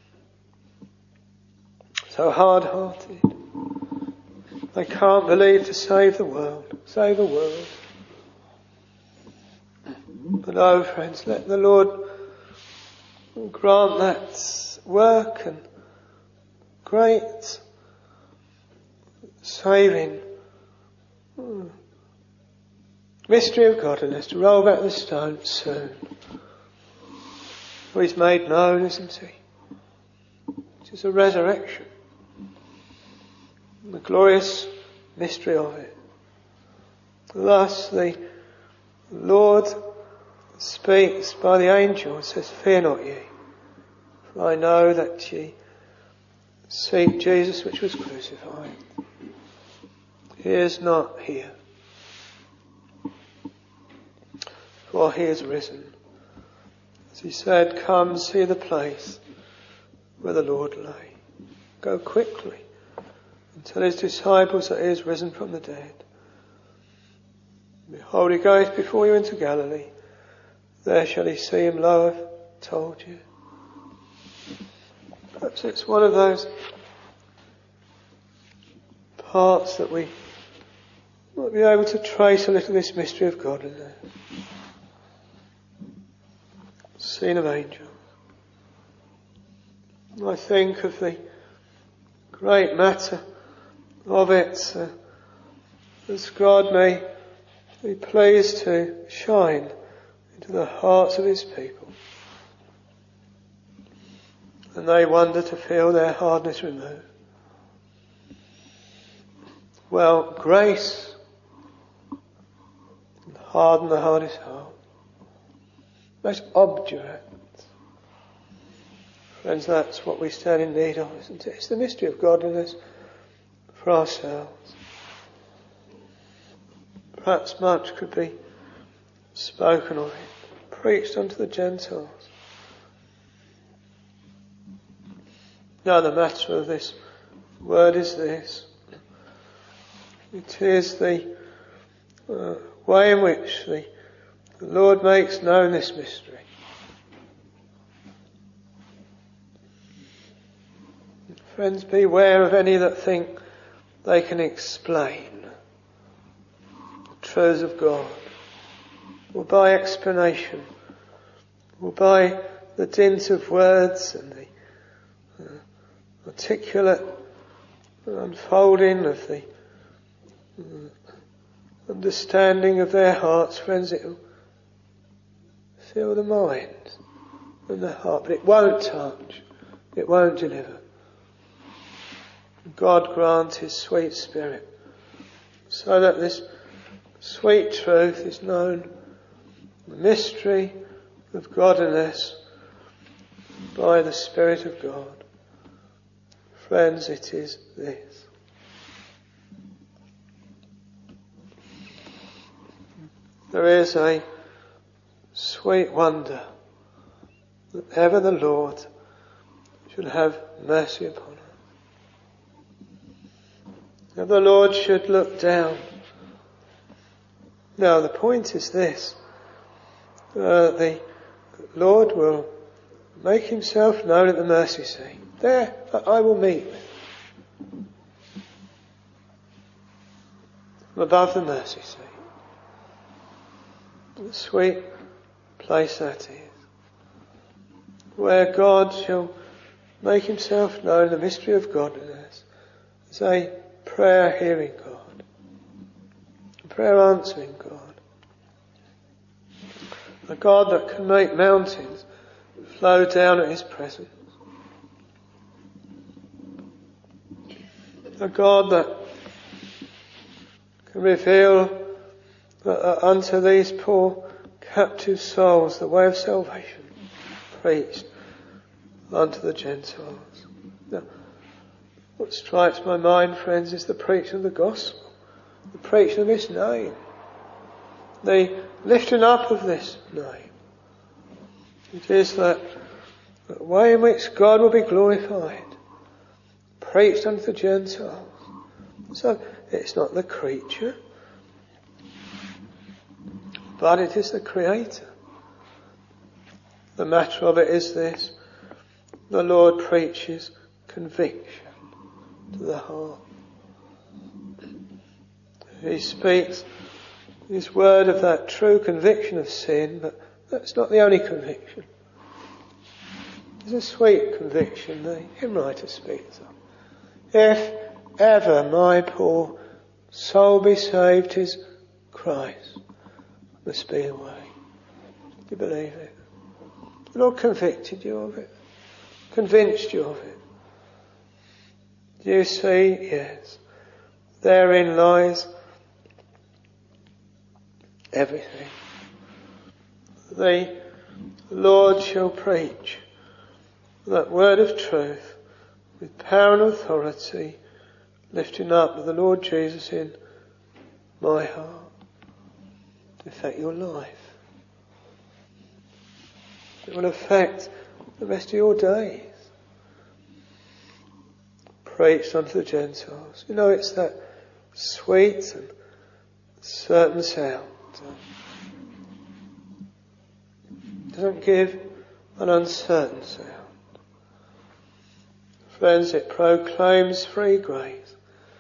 so hard-hearted. They can't believe to save the world. Save the world. But oh, friends, let the Lord grant that work and great saving mystery of godliness to roll back the stone soon. For he's made known, isn't he? It is a resurrection. The glorious mystery of it. Thus the Lord speaks by the angel and says, "Fear not ye, for I know that ye seek Jesus which was crucified. He is not here, for he is risen. As he said, come see the place where the Lord lay. Go quickly and tell his disciples that he is risen from the dead. Behold, he goeth before you into Galilee. There shall he see him, lo, I've told you." Perhaps it's one of those parts that we might be able to trace a little of this mystery of God in there. Scene of angels. I think of the great matter of it uh, as God may be pleased to shine into the hearts of his people. And they wonder to feel their hardness removed. Well, grace can harden the hardest heart. Most obdurate. Friends, that's what we stand in need of, isn't it? It's the mystery of godliness for ourselves. Perhaps much could be spoken of it, preached unto the Gentiles. Now the matter of this word is this. It is the uh, way in which the, the Lord makes known this mystery. Friends, beware of any that think they can explain the truths of God, or by explanation, or by the dint of words and the uh, articulate unfolding of the uh, understanding of their hearts. Friends, it will fill the mind and the heart, but it won't touch, it won't deliver. God grant His sweet Spirit, so that this sweet truth is known, the mystery of godliness by the Spirit of God. Friends, it is this. There is a sweet wonder that ever the Lord should have mercy upon us. That the Lord should look down. Now the point is this. Uh, the Lord will make Himself known at the mercy seat. There I will meet with Him. Above the mercy seat. The sweet place that is. Where God shall make Himself known, the mystery of godliness, as a prayer hearing God, a prayer answering God, a God that can make mountains flow down at His presence, a God that can reveal uh, unto these poor captive souls the way of salvation preached unto the Gentiles. Now, what strikes my mind, friends, is the preaching of the gospel, the preaching of this name, the lifting up of this name. It is that, that way in which God will be glorified, preached unto the Gentiles. So it's not the creature, but it is the Creator. The matter of it is this: the Lord preaches conviction to the heart. He speaks His word of that true conviction of sin, but that's not the only conviction. There's a sweet conviction the hymn writer speaks of. If ever my poor soul be saved, 'tis Christ must be the way. Do you believe it? The Lord convicted you of it, convinced you of it. Do you see? Yes. Therein lies everything. The Lord shall preach that word of truth with power and authority, lifting up the Lord Jesus in my heart to affect your life. It will affect the rest of your days. Preached unto the Gentiles. You know, it's that sweet and certain sound. It doesn't give an uncertain sound. Friends, it proclaims free grace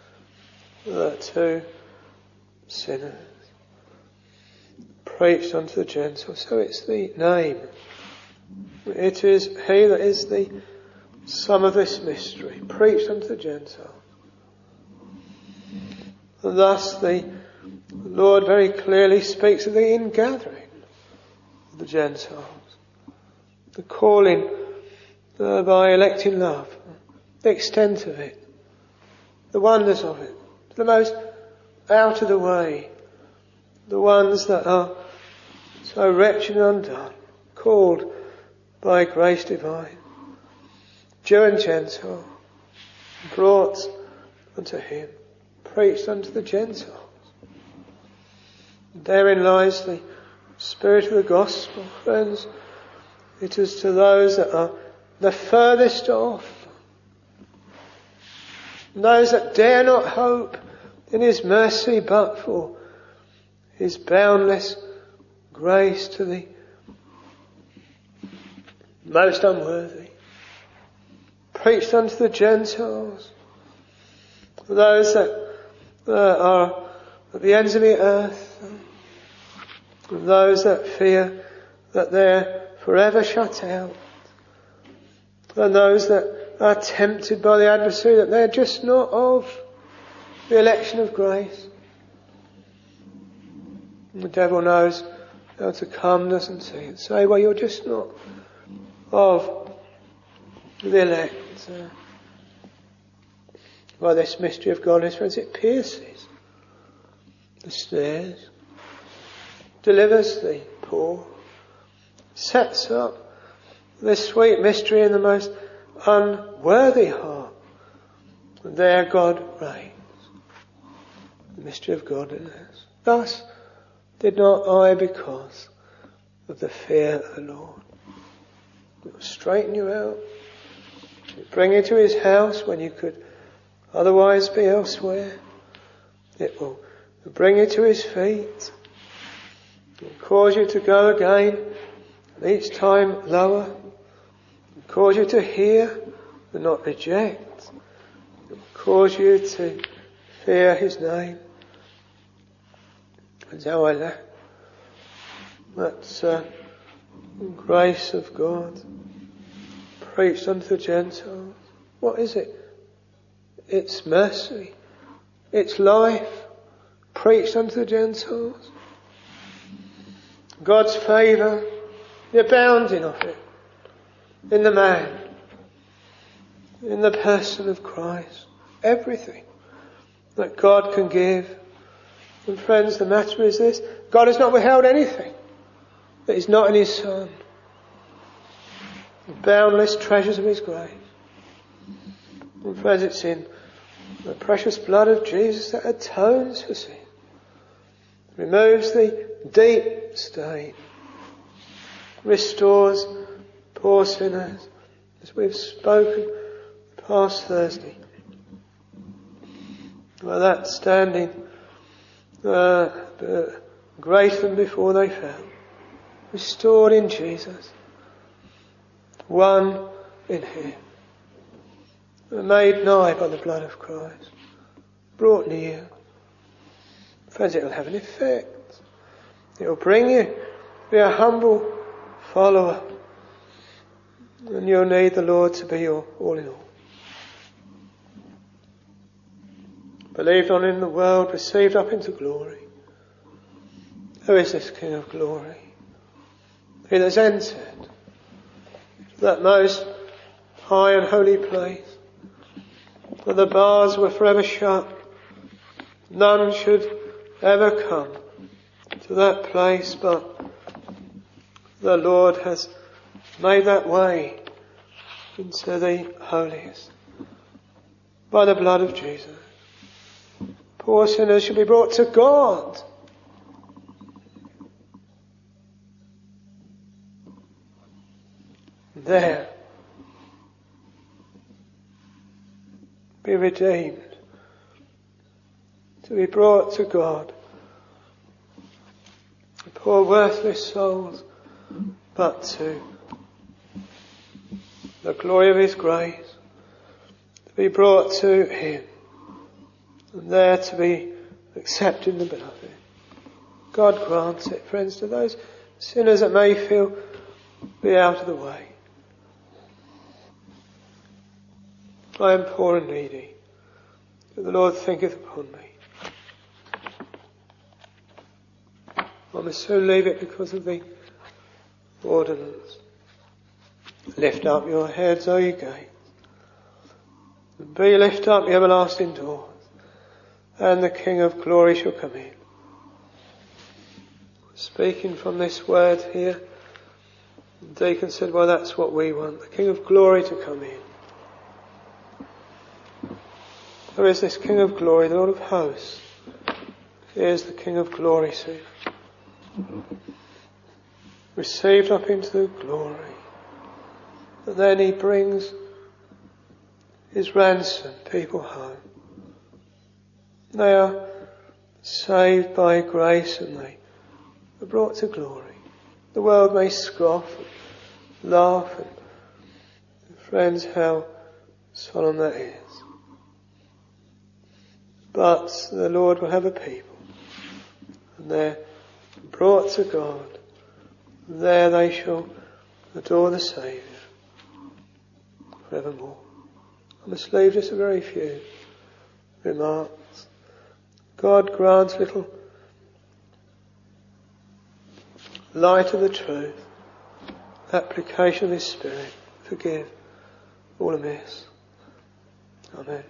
to sinners. Preached unto the Gentiles. So it's the name. It is He that is the sum of this mystery, preached unto the Gentiles. And thus the Lord very clearly speaks of the ingathering of the Gentiles, the calling uh, by electing love, the extent of it, the wonders of it, the most out of the way, the ones that are so wretched and undone, called by grace divine, Jew and Gentile, brought unto Him, preached unto the Gentiles. Therein lies the spirit of the gospel, friends. It is to those that are the furthest off, those that dare not hope in His mercy but for His boundless grace to the most unworthy. Preached unto the Gentiles, for those that uh, are at the ends of the earth, and those that fear that they're forever shut out, and those that are tempted by the adversary that they're just not of the election of grace. And the devil knows how to come us and see and say, well, you're just not of the elect. Uh, by this mystery of godliness, friends, it pierces the snares, delivers the poor, sets up this sweet mystery in the most unworthy heart. And there God reigns. The mystery of godliness. Thus did not I because of the fear of the Lord. It will straighten you out. It will bring you to his house when you could otherwise be elsewhere. It will bring you to his feet. It will cause you to go again, and each time lower. It will cause you to hear and not reject. It will cause you to fear his name. That's how I left. That's uh, grace of God preached unto the Gentiles. What is it? It's mercy. It's life preached unto the Gentiles. God's favour, the abounding of it in the man, in the person of Christ. Everything that God can give. And friends, the matter is this: God has not withheld anything that is not in his Son. The boundless treasures of his grace. And friends, it's in the precious blood of Jesus that atones for sin, removes the deep stain, restores poor sinners, as we've spoken past Thursday. Well, that standing uh, uh, greater than before they fell, restored in Jesus, one in him, made nigh by the blood of Christ, brought near. Friends, it will have an effect. It will bring you to be a humble follower, and you'll need the Lord to be your all in all. Believed on in the world, received up into glory. Who is this King of glory? He that's entered that most high and holy place, where the bars were forever shut. None should ever come to that place, but the Lord has made that way into the holiest by the blood of Jesus. Poor sinners should be brought to God. There, be redeemed, to be brought to God. The poor worthless souls, but to the glory of his grace, to be brought to him, and there to be accepted in the beloved. God grants it, friends, to those sinners that may feel be out of the way. I am poor and needy, but the Lord thinketh upon me. I must soon leave it because of the ordinance. Lift up your heads, O ye gates, and be lift up, ye everlasting doors, and the King of glory shall come in. Speaking from this word here, the deacon said, well, that's what we want, the King of glory to come in. There is this King of glory, the Lord of hosts. Here's the King of glory, see. Received up into the glory. And then he brings his ransomed people home. They are saved by grace and they are brought to glory. The world may scoff and laugh, and friends, how solemn that is. But the Lord will have a people, and they're brought to God. There they shall adore the Saviour forevermore. I must leave just a very few remarks. God grants little light of the truth application of His Spirit, forgive all amiss. Amen.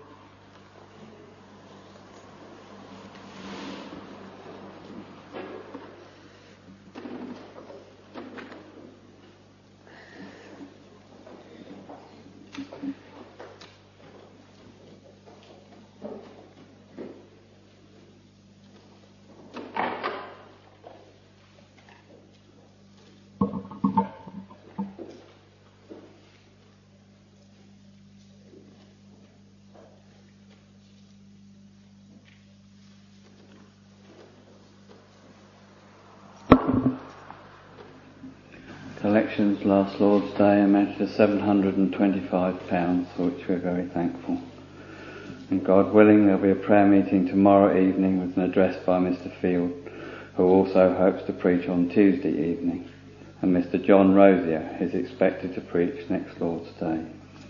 Collections last Lord's Day amounted to seven hundred twenty-five pounds, for which we're very thankful. And God willing, there'll be a prayer meeting tomorrow evening with an address by Mister Field, who also hopes to preach on Tuesday evening. And Mister John Rosier is expected to preach next Lord's Day.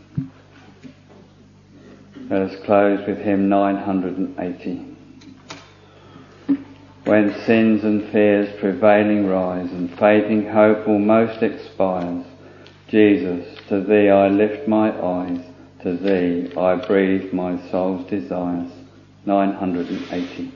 Let us close with hymn nine hundred eighty. When sins and fears prevailing rise, and fading hope almost expires, Jesus, to Thee I lift my eyes, to Thee I breathe my soul's desires. nine hundred eighty.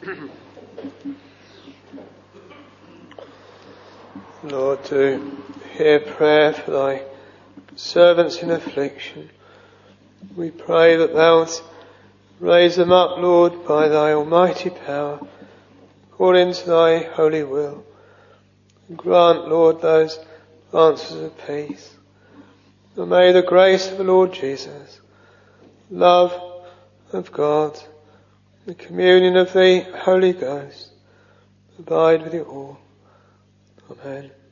Lord, do hear prayer for thy servants in affliction. We pray that thou wilt raise them up, Lord, by thy almighty power, according to thy holy will. And grant, Lord, those answers of peace. And may the grace of the Lord Jesus, love of God, the communion of the Holy Ghost abide with you all. Amen.